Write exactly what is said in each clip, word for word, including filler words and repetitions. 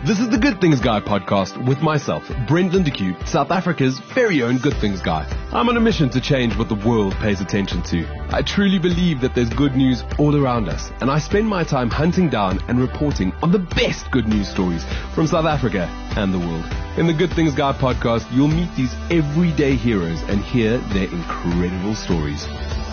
This is the Good Things Guy podcast with myself, Brent Lindeque, South Africa's very own Good Things Guy. I'm on a mission to change what the world pays attention to. I truly believe that there's good news all around us, and I spend my time hunting down and reporting on the best good news stories from South Africa and the world. In the Good Things Guy podcast, you'll meet these everyday heroes and hear their incredible stories.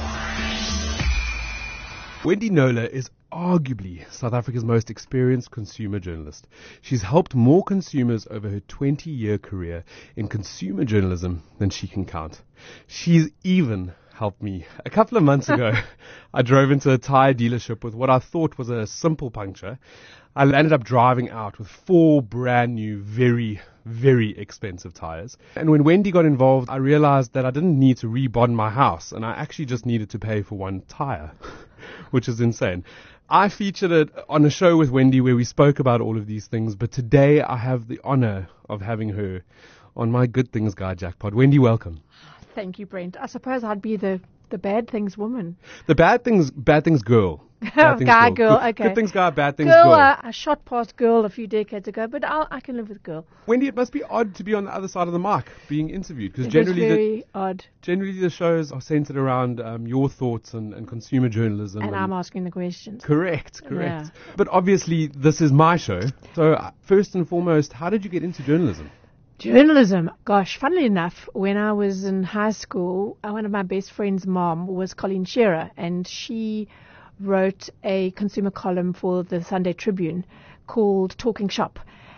Wendy Knowler is arguably South Africa's most experienced consumer journalist. She's helped more consumers over her twenty-year career in consumer journalism than she can count. She's even helped me. A couple of months ago, I drove into a tyre dealership with what I thought was a simple puncture. I ended up driving out with four brand new, very, very expensive tyres. And when Wendy got involved, I realized that I didn't need to rebond my house, and I actually just needed to pay for one tyre, which is insane. I featured it on a show with Wendy where we spoke about all of these things, but today I have the honor of having her on my Good Things Guy jackpot. Wendy, welcome. Thank you, Brent. I suppose I'd be the, the bad things woman. The bad things, bad things girl. Bad things guy, girl. girl, okay. Good Things Guy, bad things girl. girl. Uh, I shot past girl a few decades ago, but I'll, I can live with girl. Wendy, it must be odd to be on the other side of the mic being interviewed, because It generally, was very the, odd. generally the shows are centered around um, your thoughts and, and consumer journalism. And, and I'm asking the questions. Correct, correct. Yeah. But obviously, this is my show. So uh, first and foremost, how did you get into journalism? Journalism. Gosh, funnily enough, when I was in high school, uh, one of my best friend's mom was Colleen Shearer, and she wrote a consumer column for the Sunday Tribune called Talking Shop.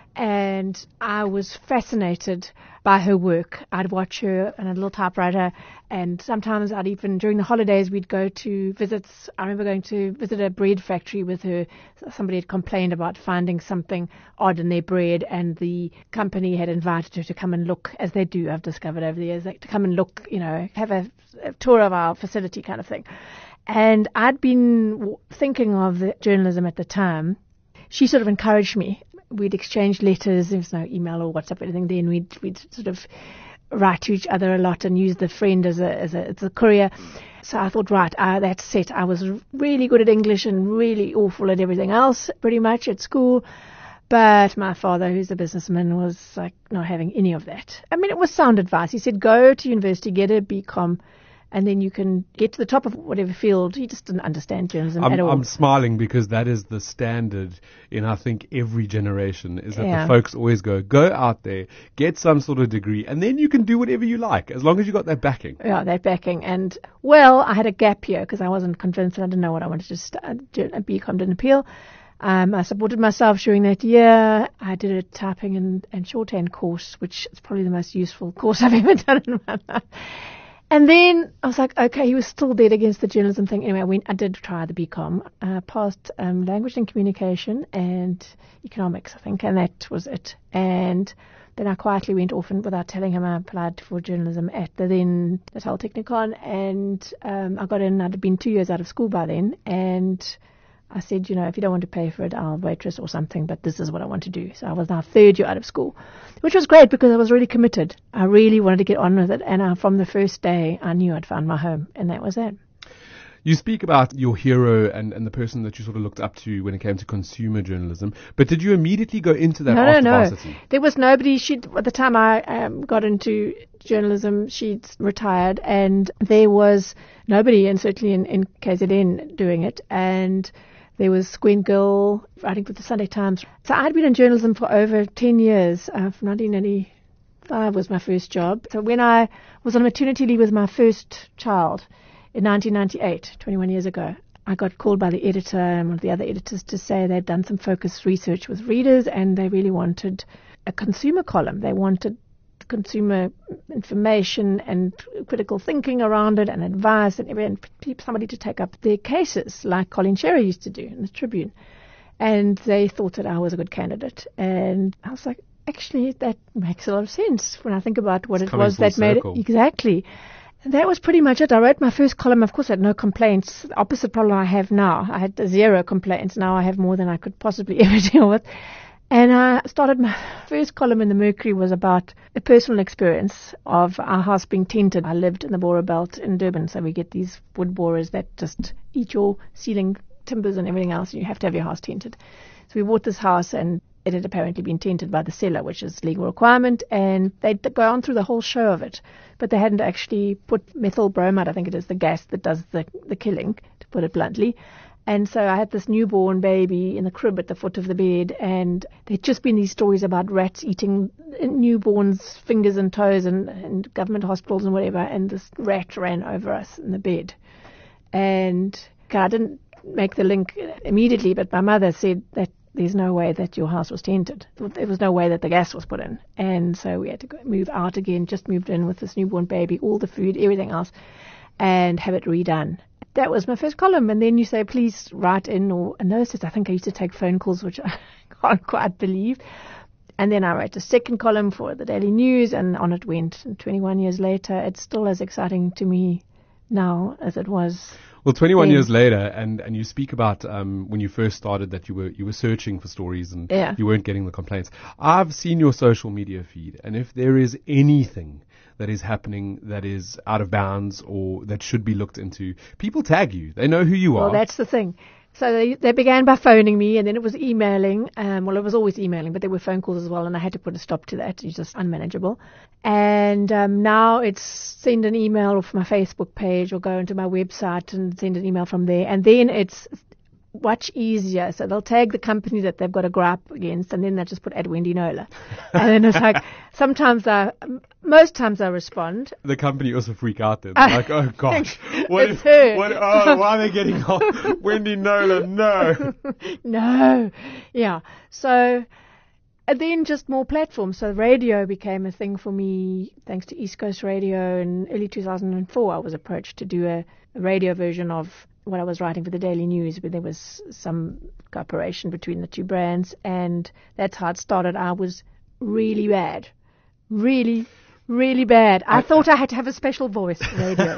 And I was fascinated by her work. I'd watch her on a little typewriter, and sometimes I'd even, during the holidays, we'd go to visits. I remember going to visit a bread factory with her. Somebody had complained about finding something odd in their bread, and the company had invited her to come and look, as they do, I've discovered over the years, like, to come and look, you know, have a, a tour of our facility kind of thing. And I'd been w- thinking of the journalism at the time. She sort of encouraged me. We'd exchange letters. There was no email or WhatsApp or anything then. We'd, we'd sort of write to each other a lot and use the friend as a, as a, as a courier. So I thought, right, uh, that's it. I was really good at English and really awful at everything else, pretty much, at school. But my father, who's a businessman, was like not having any of that. I mean, it was sound advice. He said, go to university, get a B Com, and then you can get to the top of whatever field. He just didn't understand journalism I'm, at all. I'm smiling because that is the standard in, I think, every generation, is that Yeah. the folks always go, go out there, get some sort of degree, and then you can do whatever you like, as long as you got that backing. Yeah, that backing. And, well, I had a gap year because I wasn't convinced. I didn't know what I wanted to study. A B Com didn't appeal. Um, I supported myself during that year. I did a typing and, and shorthand course, which is probably the most useful course I've ever done in my life. And then I was like, okay, he was still dead against the journalism thing. Anyway, I, went, I did try the B Com, uh, passed um, language and communication and economics, I think, and that was it. And then I quietly went off, and without telling him, I applied for journalism at the then Natal Technikon, and um, I got in. I'd been two years out of school by then, and I said, you know, if you don't want to pay for it, I'll waitress or something, but this is what I want to do. So I was now third year out of school, which was great because I was really committed. I really wanted to get on with it. And I, from the first day, I knew I'd found my home, and that was it. You speak about your hero and, and the person that you sort of looked up to when it came to consumer journalism, but did you immediately go into that no, after no, no. varsity? There was nobody. She'd, at the time I um, got into journalism, she'd retired, and there was nobody, and certainly in, in K Z N, doing it. And there was Gwen Gill writing for the Sunday Times. So I'd been in journalism for over ten years. Uh, from nineteen ninety-five was my first job. So when I was on maternity leave with my first child in nineteen ninety-eight, twenty-one years ago, I got called by the editor and one of the other editors to say they'd done some focus research with readers, and they really wanted a consumer column. They wanted consumer information and critical thinking around it and advice, and, and somebody to take up their cases like Colleen Shearer used to do in the Tribune. And they thought that I was a good candidate. And I was like, actually, that makes a lot of sense when I think about what It's it was that circle. made it. Exactly. And that was pretty much it. I wrote my first column. Of course, I had no complaints. The opposite problem I have now. I had zero complaints. Now I have more than I could possibly ever deal with. And I started my first column in the Mercury was about a personal experience of our house being tinted. I lived in the Borer Belt in Durban, so we get these wood borers that just eat your ceiling timbers and everything else, and you have to have your house tinted. So we bought this house, and it had apparently been tainted by the seller, which is legal requirement, and they'd go on through the whole show of it. But they hadn't actually put methyl bromide, I think it is the gas that does the, the killing, to put it bluntly. And so I had this newborn baby in the crib at the foot of the bed, and there'd just been these stories about rats eating newborns' fingers and toes and, and government hospitals and whatever, and this rat ran over us in the bed. And I didn't make the link immediately, but my mother said that there's no way that your house was tainted. There was no way that the gas was put in. And so we had to go move out again, just moved in with this newborn baby, all the food, everything else, and have it redone. That was my first column. And then you say, please write in, or a nurse. I think I used to take phone calls, which I can't quite believe. And then I wrote a second column for the Daily News, and on it went. And twenty-one years later, it's still as exciting to me now as it was. Well, twenty-one then. years later, and, and you speak about um, when you first started that you were you were searching for stories and yeah. you weren't getting the complaints. I've seen your social media feed, and if there is anything that is happening that is out of bounds or that should be looked into, people tag you. They know who you well, are. Well, that's the thing. So they, they began by phoning me, and then it was emailing. Um, well, it was always emailing, but there were phone calls as well, and I had to put a stop to that. It's just unmanageable. And um, now it's send an email off my Facebook page or go into my website and send an email from there. And then it's much easier. So they'll tag the company that they've got a gripe against, and then they'll just put at Wendy Knowler. And then it's like, sometimes I, most times I respond. The company also freak out then. They're like, oh gosh, what, it's her. what, oh, why are they getting off? Wendy Knowler, no. No. Yeah. So, and then just more platforms. So radio became a thing for me thanks to East Coast Radio. In early two thousand four, I was approached to do a, a radio version of what I was writing for the Daily News, but there was some cooperation between the two brands, and that's how it started. I was really bad. Really, really bad. I, I thought I had to have a special voice for radio.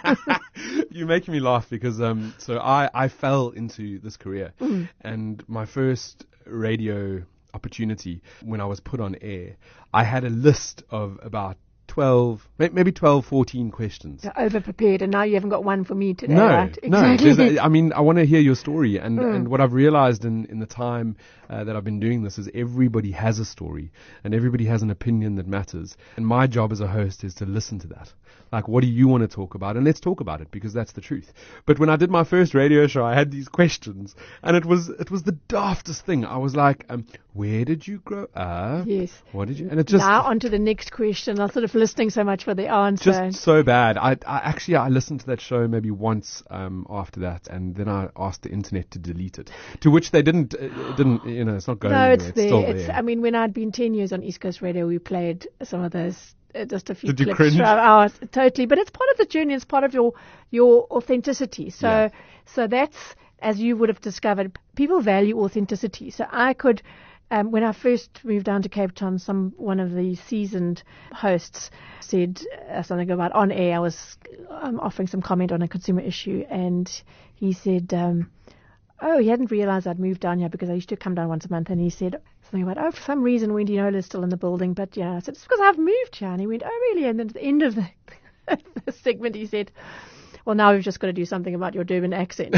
You're making me laugh because um, so I, I fell into this career, mm. and my first radio opportunity when I was put on air, I had a list of about twelve, maybe twelve, fourteen questions. You're over-prepared, and now you haven't got one for me today, no, right? Exactly. No, a, I mean, I want to hear your story, and, mm. and what I've realized in, in the time uh, that I've been doing this is everybody has a story, and everybody has an opinion that matters, and my job as a host is to listen to that. Like, what do you want to talk about? And let's talk about it, because that's the truth. But when I did my first radio show, I had these questions, and it was it was the daftest thing. I was like, um, where did you grow up? Yes. What did you... And it just... Now on to the next question. I was sort of listening so much for the answer. Just so bad. I, I actually, I listened to that show maybe once um, after that, and then I asked the internet to delete it, to which they didn't, uh, didn't you know, it's not going no, anywhere. it's, It's there. still It's, there. I mean, when I'd been ten years on East Coast Radio, we played some of those... Uh, just a few Did you clips cringe? from ours, totally. But it's part of the journey. It's part of your your authenticity. So Yeah. so that's, as you would have discovered, people value authenticity. So I could, um, when I first moved down to Cape Town, some one of the seasoned hosts said uh, something about on air. I was um, offering some comment on a consumer issue, and he said, um, "Oh, he hadn't realized I'd moved down here because I used to come down once a month." And he said something about, "Oh, for some reason Wendy Knowler is still in the building." But yeah, I said, "It's because I've moved here." And he went, "Oh, really?" And then at the end of the, the segment, he said, "Well, now we've just got to do something about your Durban accent."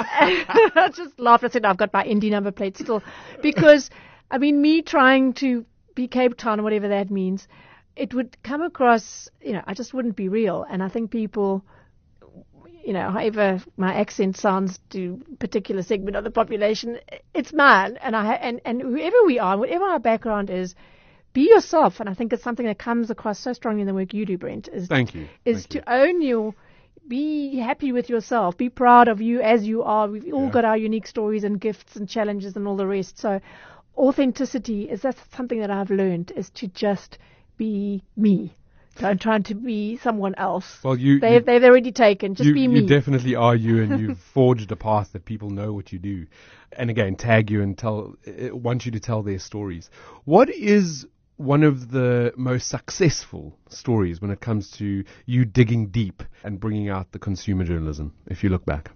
I just laughed. I said, "I've got my Indy number plate still." Because, I mean, me trying to be Cape Town, whatever that means, it would come across, you know, I just wouldn't be real. And I think people... You know, however my accent sounds to a particular segment of the population, it's mine. And I and, and whoever we are, whatever our background is, be yourself. And I think it's something that comes across so strongly in the work you do, Brent. Is, Thank you. Is Thank to you. own your, be happy with yourself, be proud of you as you are. We've all Yeah. got our unique stories and gifts and challenges and all the rest. So authenticity is that's something that I've learned, is to just be me. Don't try to be someone else. Well, you, they've, you, they've already taken. Just you, be me. You definitely are you, and you've forged a path that people know what you do. And again, tag you and tell, uh, want you to tell their stories. What is one of the most successful stories when it comes to you digging deep and bringing out the consumer journalism, if you look back?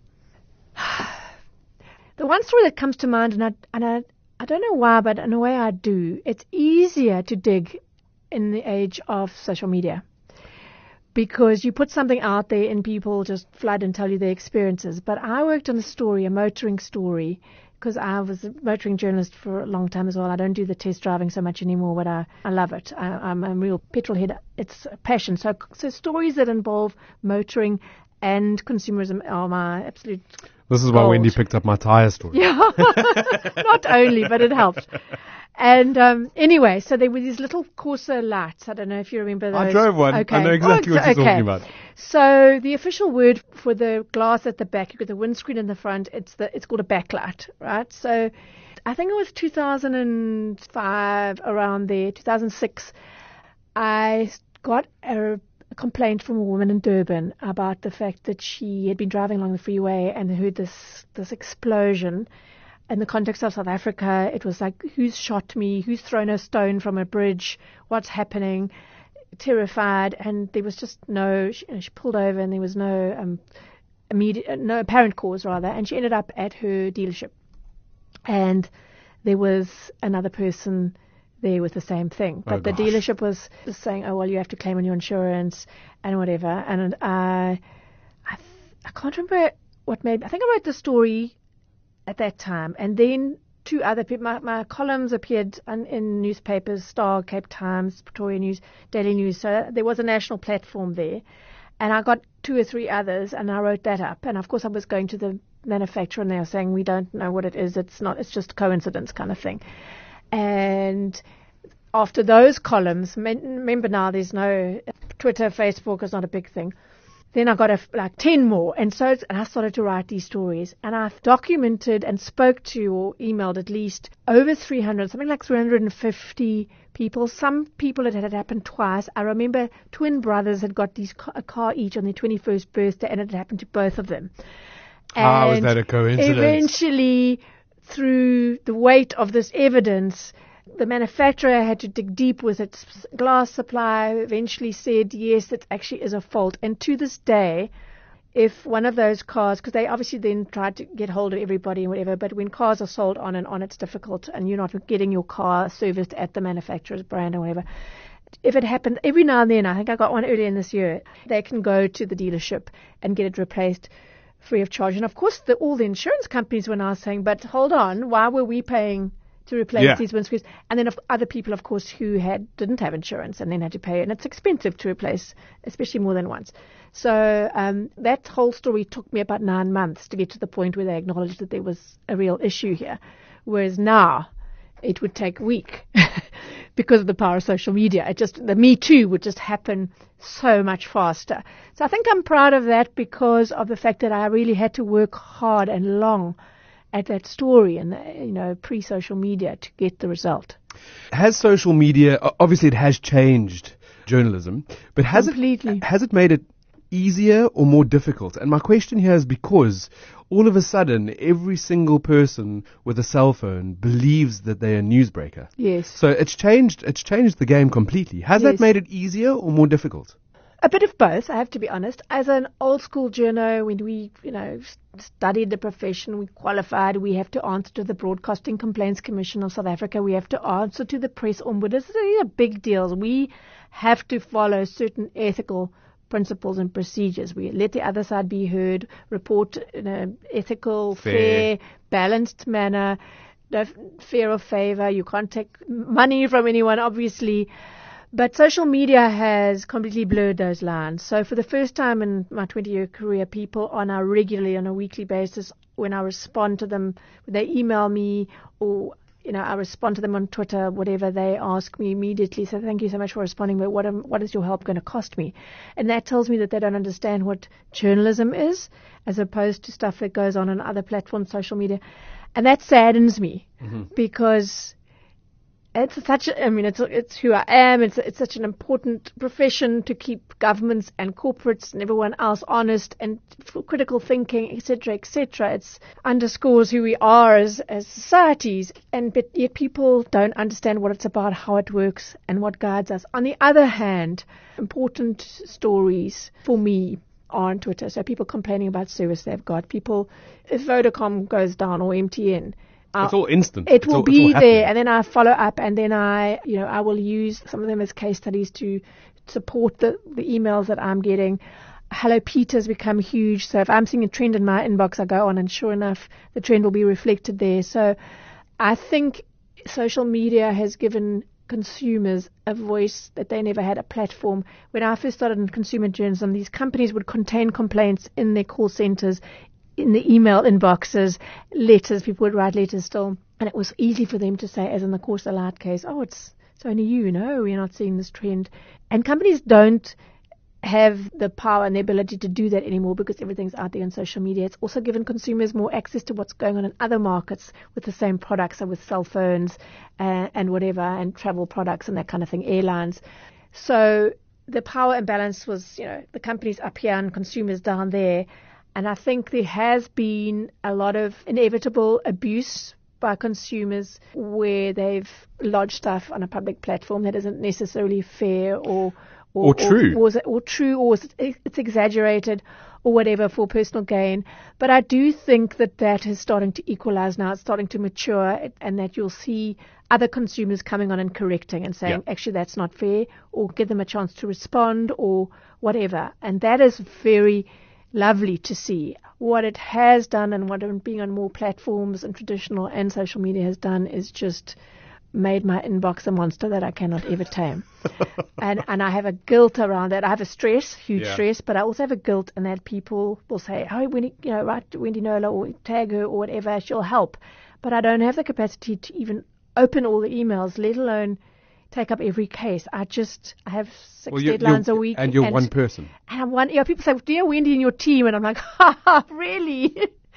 The one story that comes to mind, and I, and I, I don't know why, but in a way I do, it's easier to dig in the age of social media, because you put something out there and people just flood and tell you their experiences. But I worked on a story, a motoring story, because I was a motoring journalist for a long time as well. I don't do the test driving so much anymore, but I, I love it. I, I'm a real petrol head. It's a passion. So, so stories that involve motoring and consumerism are my absolute This is why gold. Wendy picked up my tyre story. Yeah, not only, but it helped. And um, anyway, so there were these little Corsa lights. I don't know if you remember those. I drove one. Okay. I know exactly Oh, what you're okay. talking about. So the official word for the glass at the back, you've got the windscreen in the front. It's the it's called a backlight, right? So I think it was two thousand five, around there, two thousand six. I got a a complaint from a woman in Durban about the fact that she had been driving along the freeway and heard this this explosion. In the context of South Africa, it was like, who's shot me? Who's thrown a stone from a bridge? What's happening? Terrified, and there was just no. She, she pulled over, and there was no um, immediate, no apparent cause rather. And she ended up at her dealership, and there was another person there with the same thing. But Oh, the gosh. dealership was just saying, oh, well, you have to claim on your insurance and whatever. And I, I, I can't remember what made, I think I wrote the story at that time. And then two other people, my, my columns appeared on, in newspapers, Star, Cape Times, Pretoria News, Daily News. So there was a national platform there. And I got two or three others, and I wrote that up. And of course I was going to the manufacturer, and they were saying, we don't know what it is. It's not, it's just coincidence kind of thing. And after those columns, remember now there's no Twitter, Facebook is not a big thing. Then I got a, like ten more. And so and I started to write these stories. And I've documented and spoke to or emailed at least over three hundred, something like three hundred fifty people. Some people it had happened twice. I remember twin brothers had got these a car each on their twenty-first birthday, and it had happened to both of them. How is And that a coincidence? Eventually, through the weight of this evidence, the manufacturer had to dig deep with its glass supply, eventually said, yes, it actually is a fault. And to this day, if one of those cars, because they obviously then tried to get hold of everybody and whatever, but when cars are sold on and on, it's difficult, and you're not getting your car serviced at the manufacturer's brand or whatever. If it happened, every now and then, I think I got one earlier in this year, they can go to the dealership and get it replaced free of charge. And of course, the, all the insurance companies were now saying, but hold on, why were we paying to replace Yeah. these windscreens? And then of other people, of course, who had didn't have insurance and then had to pay, and it's expensive to replace, especially more than once. So um, that whole story took me about nine months to get to the point where they acknowledged that there was a real issue here, whereas now it would take a week because of the power of social media. It just the Me Too would just happen so much faster. So I think I'm proud of that because of the fact that I really had to work hard and long at that story and, you know, pre-social media to get the result. Has social media, o- obviously it has changed journalism, but has Completely. it has it made it easier or more difficult? And my question here is because all of a sudden every single person with a cell phone believes that they're a newsbreaker. Yes. So it's changed it's changed the game completely. Has Yes. that made it easier or more difficult? A bit of both, I have to be honest. As an old school journo, when we, you know, studied the profession, we qualified, we have to answer to the Broadcasting Complaints Commission of South Africa, we have to answer to the press ombudsman. These are big deals. We have to follow certain ethical principles and procedures. We let the other side be heard, report in an ethical, Fair. fair, balanced manner, no f- fear of favor. You can't take money from anyone, obviously. But social media has completely blurred those lines. So for the first time in my twenty-year career, people are now regularly on a weekly basis, when I respond to them, when they email me or, you know, I respond to them on Twitter, whatever, they ask me immediately, so thank you so much for responding, but what, am, what is your help going to cost me? And that tells me that they don't understand what journalism is, as opposed to stuff that goes on on other platforms, social media. And that saddens me Mm-hmm. because it's such a, I mean, it's it's who I am. It's it's such an important profession to keep governments and corporates and everyone else honest and for critical thinking, et cetera, et cetera. It's underscores who we are as as societies, and but yet people don't understand what it's about, how it works, and what guides us. On the other hand, important stories for me are on Twitter. So people complaining about service they've got, people if Vodacom goes down or M T N. It's all instant. It It's will all- it's be all happening. there, and then I follow up, and then I, you know, I will use some of them as case studies to support the, the emails that I'm getting. Hello Peter's become huge. So if I'm seeing a trend in my inbox, I go on and sure enough, the trend will be reflected there. So I think social media has given consumers a voice that they never had, a platform. When I first started in consumer journalism, these companies would contain complaints in their call centers, in the email inboxes, letters. People would write letters still. And it was easy for them to say, as in the Course Alert case, oh, it's, it's only you, no, we're not seeing this trend. And companies don't have the power and the ability to do that anymore because everything's out there on social media. It's also given consumers more access to what's going on in other markets with the same products, so with cell phones uh, and whatever, and travel products and that kind of thing, airlines. So the power imbalance was, you know, the companies up here and consumers down there. And I think there has been a lot of inevitable abuse by consumers where they've lodged stuff on a public platform that isn't necessarily fair or Or, or true, or, was it, or true, or was it, it's exaggerated, or whatever for personal gain. But I do think that that is starting to equalize now. It's starting to mature, and that you'll see other consumers coming on and correcting and saying, yeah. actually, that's not fair, or give them a chance to respond, or whatever. And that is very lovely to see. What it has done, and what being on more platforms and traditional and social media has done, is just made my inbox a monster that I cannot ever tame. and and I have a guilt around that. I have a stress, huge yeah. stress, but I also have a guilt in that people will say, oh, Wendy, you know, write Wendy Knowler or tag her or whatever, she'll help. But I don't have the capacity to even open all the emails, let alone take up every case. I just, I have six well, you're, deadlines you're, a week. And you're and, one person. And I'm one, you know, people say, dear Wendy and your team, and I'm like, ha ha, really?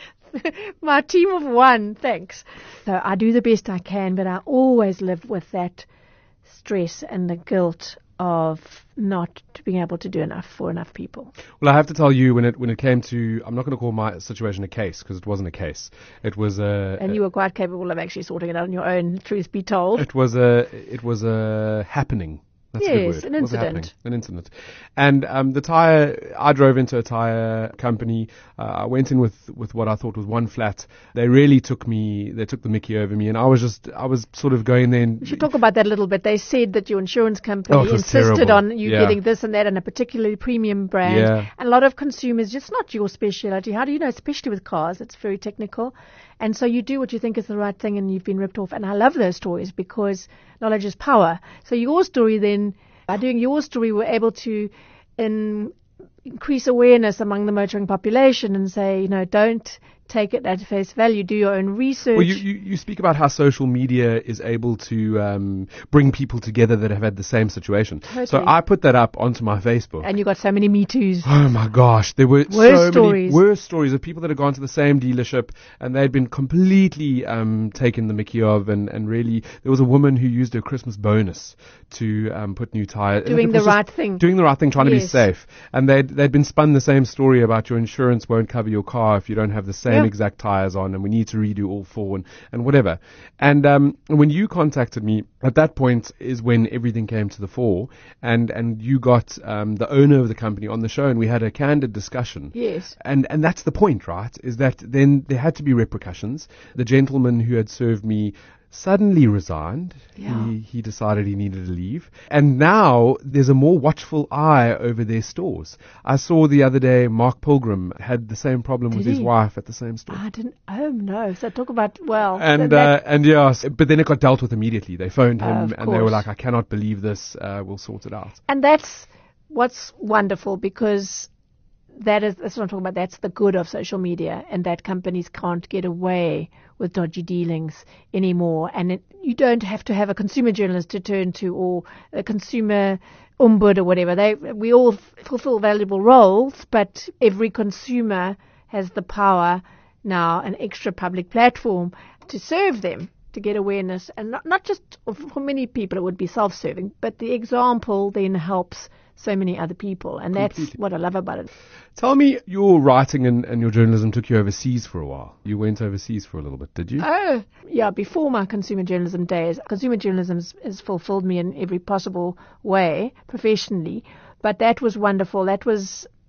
My team of one, thanks. So I do the best I can, but I always live with that stress and the guilt of not being able to do enough for enough people. Well, I have to tell you, when it when it came to, I'm not going to call my situation a case, because it wasn't a case. It was a. And you were quite capable of actually sorting it out on your own, truth be told. It was a. It was a happening. That's yes, a good word. an incident. An incident. And um, the tire, I drove into a tire company. Uh, I went in with, with what I thought was one flat. They really took me, they took the mickey over me, and I was just, I was sort of going there. And we should talk about that a little bit. They said that your insurance company oh, insisted terrible. on you yeah. getting this and that and a particularly premium brand. Yeah. And a lot of consumers, just not your specialty. How do you know, especially with cars, it's very technical. And so you do what you think is the right thing, and you've been ripped off. And I love those stories because knowledge is power. So your story then, by doing your story, we're able to in, increase awareness among the motoring population and say, you know, don't take it at face value. Do your own research. Well, you, you, you speak about how social media is able to um, bring people together that have had the same situation. Totally. So I put that up onto my Facebook. And you got so many Me Too's. Oh my gosh, there were worst so stories. many worse stories of people that had gone to the same dealership and they'd been completely um, taken the mickey of, and, and really there was a woman who used her Christmas bonus to um, put new tires. Doing the right thing. Doing the right thing, trying yes. to be safe. And they'd, they'd been spun the same story about your insurance won't cover your car if you don't have the same Yeah. exact tires on, and we need to redo all four and, and whatever. And um, when you contacted me, at that point is when everything came to the fore, and, and you got um, the owner of the company on the show, and we had a candid discussion. Yes. And and that's the point, right? Is that then there had to be repercussions. The gentleman who had served me suddenly resigned. Yeah. He, he decided he needed to leave. And now there's a more watchful eye over their stores. I saw the other day Mark Pilgrim had the same problem Did with his he? wife at the same store. I didn't, oh no. So talk about, well. And that, uh, and yes, but then it got dealt with immediately. They phoned him Of and they were course. like, I cannot believe this. Uh, we'll sort it out. and that's what's wonderful, because that is, that's what I'm talking about. That's the good of social media, and that companies can't get away with dodgy dealings anymore. And it, you don't have to have a consumer journalist to turn to, or a consumer ombud or whatever. They, we all f- fulfill valuable roles, but every consumer has the power now, an extra public platform to serve them, to get awareness. And not, not just, for many people it would be self-serving, but the example then helps so many other people. And that's Completely. what I love about it. Tell me, your writing and, and your journalism took you overseas for a while. You went overseas for a little bit, did you? Oh, yeah, before my consumer journalism days. Consumer journalism has, has fulfilled me in every possible way professionally. But that was wonderful. That was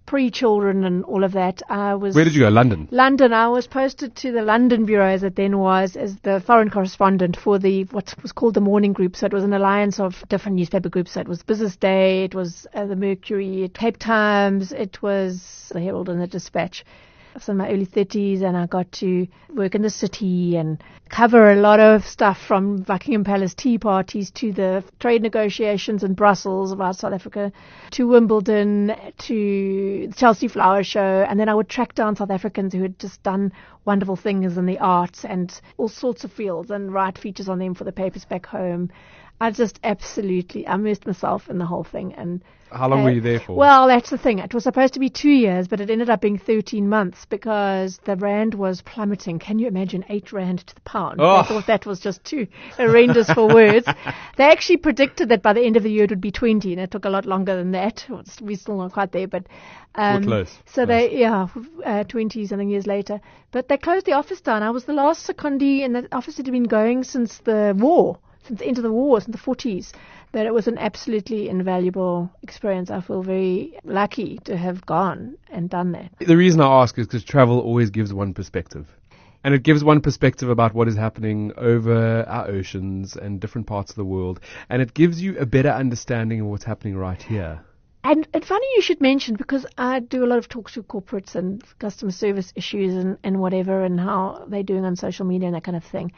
pre-children and all of that. I was. Where did you go? London? London. I was posted to the London bureau, as it then was, as the foreign correspondent for the what was called the Morning Group. So it was an alliance of different newspaper groups. So it was Business Day, it was uh, the Mercury, Cape Times, it was the Herald and the Dispatch. I was in my early thirties, and I got to work in the city and cover a lot of stuff, from Buckingham Palace tea parties to the trade negotiations in Brussels about South Africa, to Wimbledon, to the Chelsea Flower Show. And then I would track down South Africans who had just done wonderful things in the arts and all sorts of fields, and write features on them for the papers back home. I just absolutely immersed myself in the whole thing. And how long uh, were you there for? Well, that's the thing. It was supposed to be two years, but it ended up being thirteen months because the rand was plummeting. Can you imagine eight rand to the pound? Oh. I thought that was just too horrendous for words. They actually predicted that by the end of the year it would be twenty, and it took a lot longer than that. We're still not quite there, but um, we're close. So close. they, yeah, uh, twenty something years later. But they closed the office down. I was the last secondee, and the office had been going since the war. Since the end of the war, since the forties, that it was an absolutely invaluable experience. I feel very lucky to have gone and done that. The reason I ask is because travel always gives one perspective. And it gives one perspective about what is happening over our oceans and different parts of the world. And it gives you a better understanding of what's happening right here. And it's funny you should mention, because I do a lot of talks with corporates and customer service issues and, and whatever, and how they're doing on social media and that kind of thing.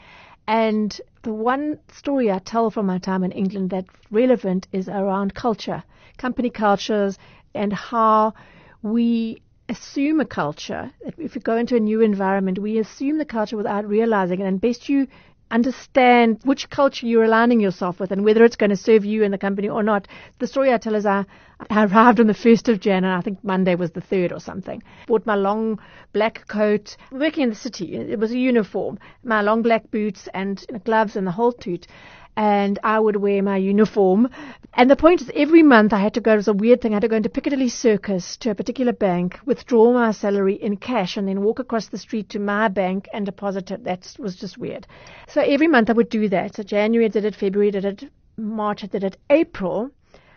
And the one story I tell from my time in England that's relevant is around culture, company cultures, and how we assume a culture. If we go into a new environment, we assume the culture without realizing it. And best you understand which culture you're aligning yourself with and whether it's going to serve you and the company or not. The story I tell is I, I arrived on the first of January, and I think Monday was the third or something. Bought my long black coat, working in the city. It was a uniform, my long black boots and gloves and the whole toot. And I would wear my uniform. And the point is, every month I had to go, it was a weird thing, I had to go into Piccadilly Circus to a particular bank, withdraw my salary in cash, and then walk across the street to my bank and deposit it. That was just weird. So every month I would do that. So January I did it, February I did it, March I did it, April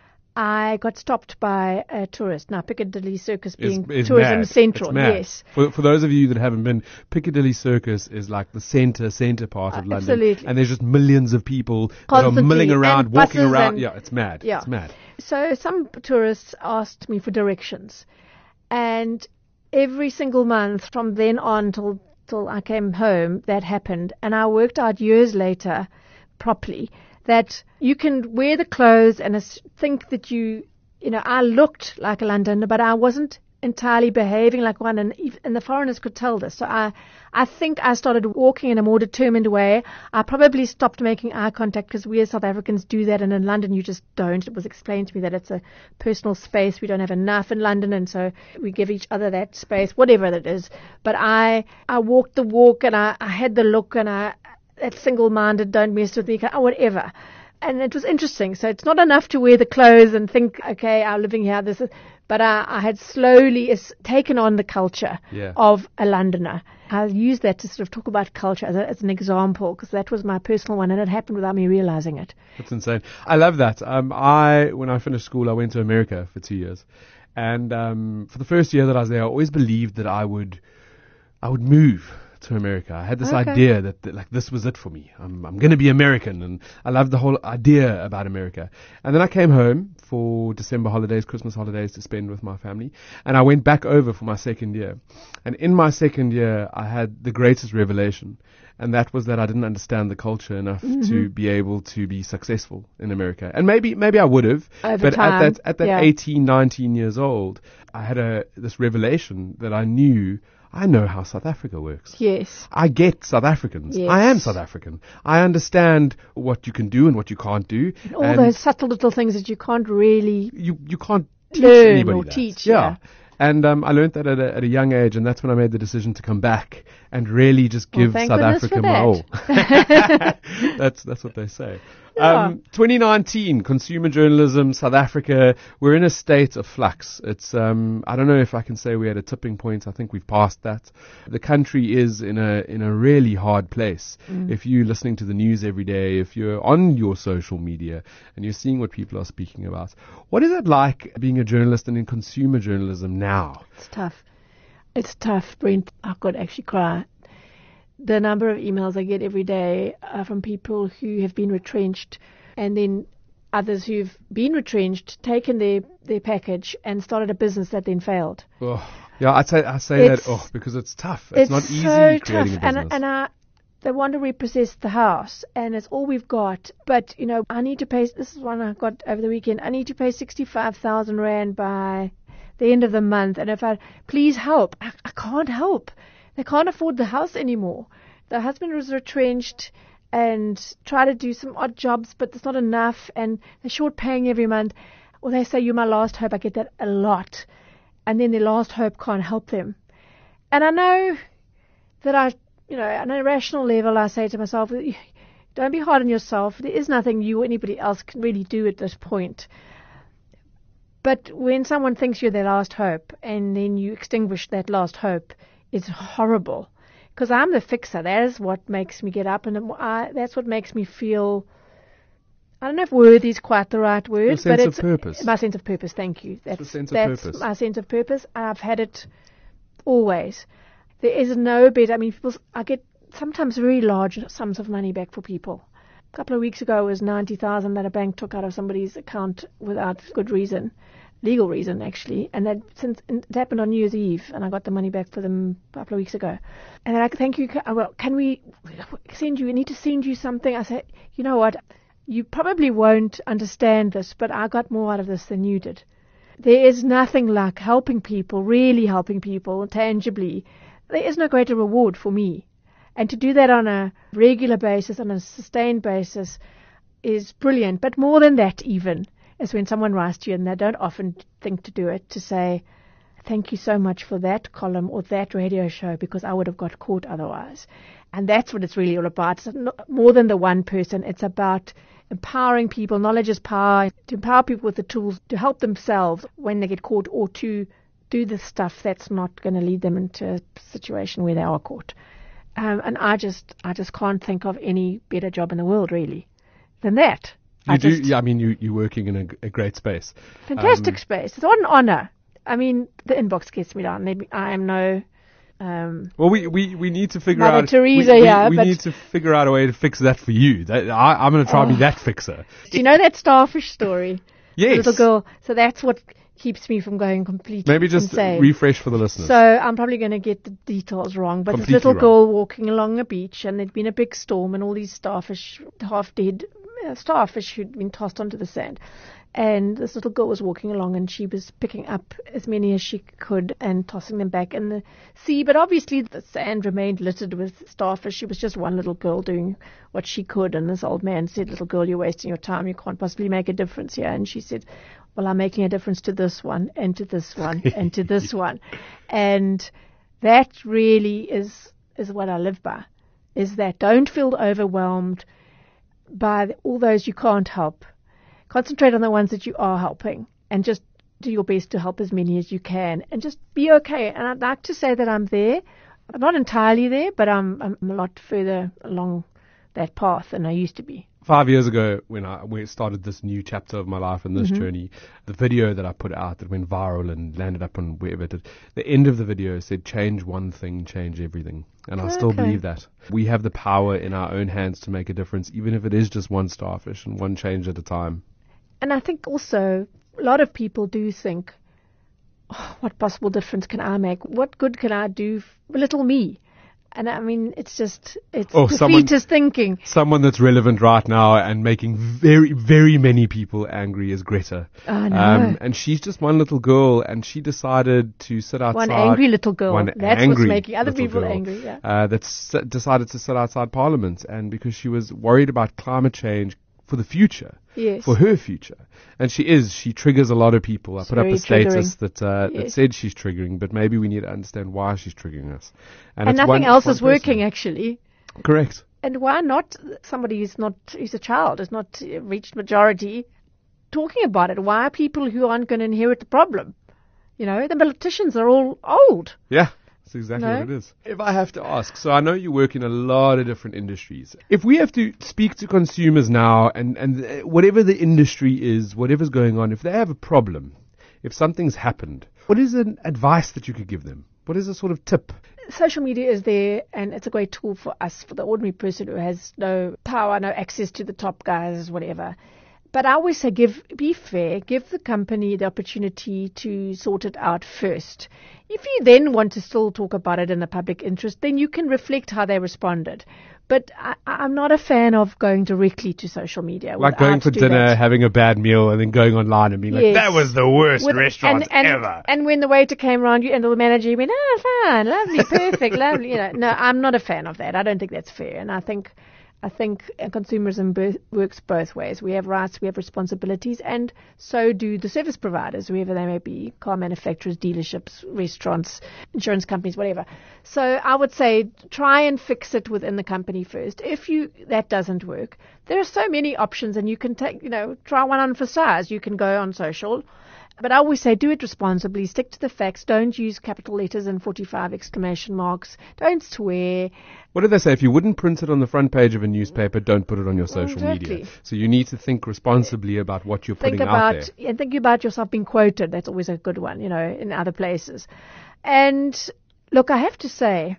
I got stopped by a tourist. Now, Piccadilly Circus being it's, it's tourism mad. central, yes. For, for those of you that haven't been, Piccadilly Circus is like the centre, centre part of uh, London. Absolutely. And there's just millions of people Constantly. that are milling around, and walking around. And, yeah, it's mad. Yeah. It's mad. So some tourists asked me for directions. And every single month from then on till, till I came home, that happened. And I worked out years later, properly, that you can wear the clothes and think that you, you know, I looked like a Londoner, but I wasn't entirely behaving like one, and, and the foreigners could tell this. So I, I think I started walking in a more determined way. I probably stopped making eye contact because we as South Africans do that, and in London you just don't. It was explained to me that it's a personal space. We don't have enough in London, and so we give each other that space, whatever it is. But I, I walked the walk, and I, I had the look, and I, that single-minded, don't mess with me, oh, whatever. And it was interesting. So it's not enough to wear the clothes and think, okay, I'm living here, this is, but I, I had slowly taken on the culture yeah. of a Londoner. I used that to sort of talk about culture as, a, as an example, because that was my personal one, and it happened without me realizing it. That's insane. I love that. Um, I, when I finished school, I went to America for two years. And um, for the first year that I was there, I always believed that I would, I would move to America. I had this okay. idea that, that like this was it for me. I'm I'm going to be American, and I loved the whole idea about America. And then I came home for December holidays, Christmas holidays to spend with my family, and I went back over for my second year. And in my second year, I had the greatest revelation, and that was that I didn't understand the culture enough mm-hmm. to be able to be successful in America. And maybe maybe I would have, Over but time. at that at that yeah. eighteen, nineteen years old, I had a this revelation that I knew I know how South Africa works. Yes. I get South Africans. Yes. I am South African. I understand what you can do and what you can't do. And all and those subtle little things that you can't really you you can't teach learn anybody or that. teach. Yeah. yeah. And um, I learned that at a, at a young age, and that's when I made the decision to come back and really just Well, give thank South goodness Africa for my all. that. that's that's what they say. Yeah. Um, twenty nineteen, consumer journalism, South Africa, we're in a state of flux. It's, um, I don't know if I can say we're at a tipping point. I think we've passed that. The country is in a, in a really hard place. Mm. If you're listening to the news every day, if you're on your social media and you're seeing what people are speaking about, what is it like being a journalist and in consumer journalism now? It's tough. It's tough, Brent. I could actually cry. The number of emails I get every day are from people who have been retrenched, and then others who've been retrenched, taken their, their package and started a business that then failed. Oh, yeah, I say I say It's- that oh because it's tough. It's, It's not easy so creating tough, a business. and and I, they want to repossess the house, and it's all we've got. But you know, I need to pay. This is one I got over the weekend. I need to pay sixty-five thousand rand by the end of the month, and if I please help, I, I can't help. They can't afford the house anymore. The husband was retrenched and tried to do some odd jobs, but it's not enough, and they're short paying every month. Or they say, "You're my last hope." I get that a lot, and then their last hope can't help them. And I know that I, you know, on a rational level, I say to myself, don't be hard on yourself. There is nothing you or anybody else can really do at this point. But when someone thinks you're their last hope and then you extinguish that last hope, it's horrible. Because I'm the fixer. That is what makes me get up, and I, that's what makes me feel, I don't know if worthy is quite the right word, Your but sense of it's purpose. my sense of purpose. Thank you. That's, your sense of that's purpose. my sense of purpose. I've had it always. There is no better. I mean, people, I get sometimes very large sums of money back for people. A couple of weeks ago, it was ninety thousand that a bank took out of somebody's account without good reason, legal reason actually. And that since and it happened on New Year's Eve, and I got the money back for them a couple of weeks ago. And they're like, "Thank you. Can, well, can we send you? We need to send you something." I said, "You know what? You probably won't understand this, but I got more out of this than you did. There is nothing like helping people, really helping people tangibly. There is no greater reward for me. And to do that on a regular basis, on a sustained basis, is brilliant. But more than that even is when someone writes to you, and they don't often think to do it, to say, thank you so much for that column or that radio show, because I would have got caught otherwise. And that's what it's really all about. It's not more than the one person. It's about empowering people. Knowledge is power. To empower people with the tools to help themselves when they get caught, or to do the stuff that's not going to lead them into a situation where they are caught. Um, and I just, I just can't think of any better job in the world, really, than that. You I do, just, yeah, I mean, you, you're working in a, a great space. Fantastic Um, space. It's what an honor. I mean, the inbox gets me down. Maybe I am no... Um, Well, we, we, we need to figure Mother out. Teresa, we, we, yeah, we but- need to figure out a way to fix that for you. That, I, I'm going to try and be Oh. that fixer. do you know that starfish story? Yes. The little girl. So that's what keeps me from going completely Maybe just insane. refresh for the listeners. So I'm probably going to get the details wrong, but Completely this little wrong. girl walking along a beach, and there'd been a big storm, and all these starfish, half dead uh, starfish who'd been tossed onto the sand. And this little girl was walking along, and she was picking up as many as she could and tossing them back in the sea. But obviously the sand remained littered with starfish. She was just one little girl doing what she could. And this old man said, little girl, you're wasting your time. You can't possibly make a difference here. And she said, well, I'm making a difference to this one and to this one and to this one. And that really is, is what I live by, is that don't feel overwhelmed by the- all those you can't help. Concentrate on the ones that you are helping, and just do your best to help as many as you can, and just be okay. And I'd like to say that I'm there. I'm not entirely there, but I'm, I'm a lot further along that path than I used to be. Five years ago, when I when I started this new chapter of my life and this Mm-hmm. journey, the video that I put out that went viral and landed up on wherever it did, the end of the video said, change one thing, change everything. And I still Okay. believe that. We have the power in our own hands to make a difference, even if it is just one starfish and one change at a time. And I think also a lot of people do think, oh, what possible difference can I make? What good can I do for little me? And I mean, it's just, it's Oh, someone- defeatist thinking. Someone that's relevant right now and making very, very many people angry is Greta. I know. and she's just one little girl, and she decided to sit outside. One angry little girl. One That's what's angry making other little people girl, angry, yeah. Uh, that s- decided to sit outside Parliament, and because she was worried about climate change, for the future, Yes. for her future. And she is. She triggers a lot of people. I It's put up very a status triggering. that uh, that Yes. said she's triggering, but maybe we need to understand why she's triggering us. And it's nothing one- else one is working, person. actually. Correct. And why not somebody who's not, who's a child, has not uh, reached majority, talking about it? Why are people who aren't going to inherit the problem? You know, the politicians are all old. Yeah. That's exactly No? what it is. If I have to ask, so I know you work in a lot of different industries. If we have to speak to consumers now, and, and uh, whatever the industry is, whatever's going on, if they have a problem, if something's happened, what is an advice that you could give them? What is a sort of tip? Social media is there, and it's a great tool for us, for the ordinary person who has no power, no access to the top guys, whatever. But I always say, give, be fair, give the company the opportunity to sort it out first. If you then want to still talk about it in the public interest, then you can reflect how they responded. But I, I'm not a fan of going directly to social media. Like going without for do dinner, that. having a bad meal, and then going online and being like, Yes. that was the worst With- restaurant and, and, ever. And when the waiter came around you and the manager, you went, oh, fine, lovely, perfect, lovely. You know, no, I'm not a fan of that. I don't think that's fair. And I think, I think uh, consumerism bo- works both ways. We have rights, we have responsibilities, and so do the service providers, whoever they may be, car manufacturers, dealerships, restaurants, insurance companies, whatever. So I would say try and fix it within the company first. If you that doesn't work, there are so many options, and you can take, you know, try one on for size. You can go on social. But I always say do it responsibly, stick to the facts, don't use capital letters and forty-five exclamation marks, don't swear. What do they say? If you wouldn't print it on the front page of a newspaper, don't put it on your social Exactly. media. So you need to think responsibly about what you're Think putting about out there. and think about yourself being quoted. That's always a good one, you know, in other places. And look, I have to say,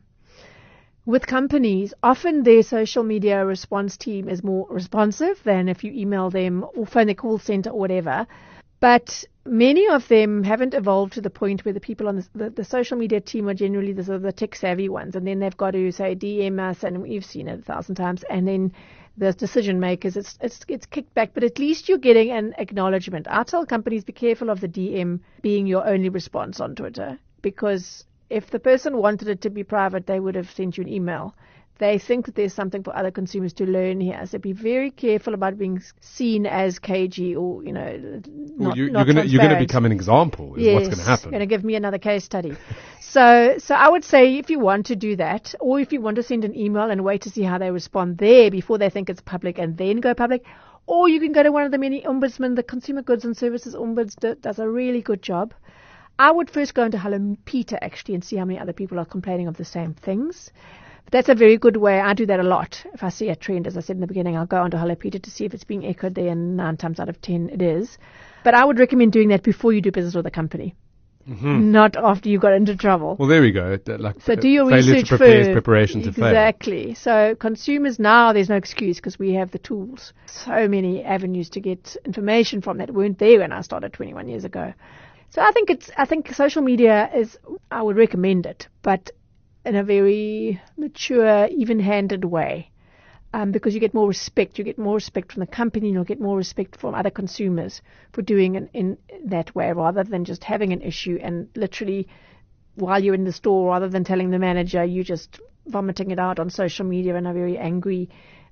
with companies, often their social media response team is more responsive than if you email them or phone their call center or whatever. But many of them haven't evolved to the point where the people on the, the, the social media team are generally the, the tech savvy ones. And then they've got to say D M us, and you've seen it a thousand times. And then the decision makers, it's, it's, it's kicked back. But at least you're getting an acknowledgement. I tell companies, be careful of the D M being your only response on Twitter. Because if the person wanted it to be private, they would have sent you an email. They think that there's something for other consumers to learn here. So be very careful about being seen as cagey or, you know, Well, not, you, not you're going to you're going to transparent. become an example. Is Yes, what's going to happen. going to give me another case study. so, so I would say if you want to do that, or if you want to send an email and wait to see how they respond there before they think it's public and then go public, or you can go to one of the many ombudsmen. The Consumer Goods and Services Ombuds do, does a really good job. I would first go into Hello Peter actually and see how many other people are complaining of the same things. That's a very good way. I do that a lot. If I see a trend, as I said in the beginning, I'll go onto Hello Peter to see if it's being echoed there, and nine times out of ten it is. But I would recommend doing that before you do business with a company, Mm-hmm. not after you got into trouble. Well, there we go. That, Like, So uh, do your failure research to prepare is first. preparation to fail. Exactly. So consumers now, there's no excuse because we have the tools. So many avenues to get information from that weren't there when I started twenty-one years ago. So I think it's, I think social media is, I would recommend it, but in a very mature, even-handed way. Um, because you get more respect. You get more respect from the company, and you'll get more respect from other consumers for doing it in that way, rather than just having an issue and literally, while you're in the store, rather than telling the manager, you just vomiting it out on social media in a very angry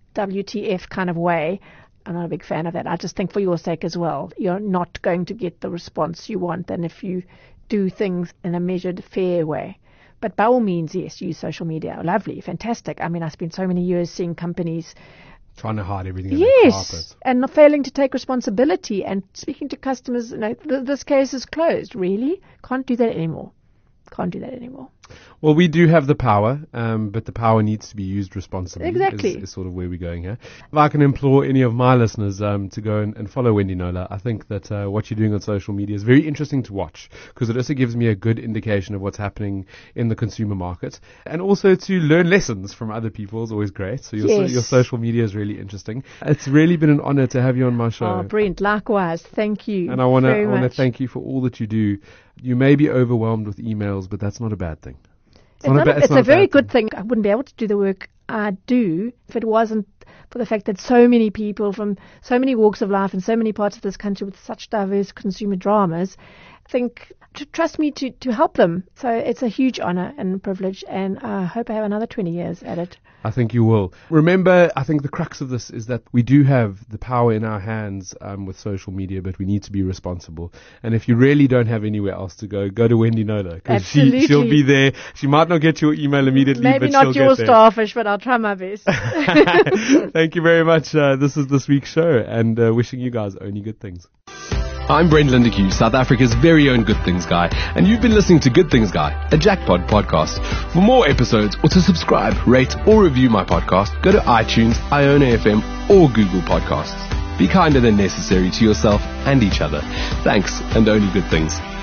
W T F kind of way. I'm not a big fan of that. I just think for your sake as well, you're not going to get the response you want than if you do things in a measured, fair way. But by all means, yes, use social media. Lovely, fantastic. I mean, I spent so many years seeing companies, Trying to hide everything under the yes, carpet. and not failing to take responsibility and speaking to customers. You know, th- this case is closed. Really? Can't do that anymore. Can't do that anymore. Well, we do have the power, um, but the power needs to be used responsibly. Exactly. Is, is sort of where we're going here. If I can implore any of my listeners um, to go and, and follow Wendy Knowler, I think that uh, what you're doing on social media is very interesting to watch because it also gives me a good indication of what's happening in the consumer market, and also to learn lessons from other people is always great. So your so, Yes. your social media is really interesting. It's really been an honor to have you on my show. Oh, Brent, likewise. Thank you. And I want to very I want to much. thank you for all that you do. You may be overwhelmed with emails, but that's not a bad thing. It's, not ba- a, it's not a very bad good thing. I wouldn't be able to do the work I do if it wasn't for the fact that so many people from so many walks of life and so many parts of this country with such diverse consumer dramas think to trust me to, to help them. So it's a huge honor and privilege, and I hope I have another twenty years at it. I think you will. Remember, I think the crux of this is that we do have the power in our hands um, with social media, but we need to be responsible. And if you really don't have anywhere else to go, go to Wendy Knowler, because she, she'll be there. She might not get your email immediately, Maybe but not she'll your get there. starfish, but I'll try my best. Thank you very much. Uh, this is this week's show, and uh, wishing you guys only good things. I'm Brent Lindeque, South Africa's very own Good Things Guy, and you've been listening to Good Things Guy, a Jackpot podcast. For more episodes or to subscribe, rate, or review my podcast, go to iTunes, Iona F M, or Google Podcasts. Be kinder than necessary to yourself and each other. Thanks, and only good things.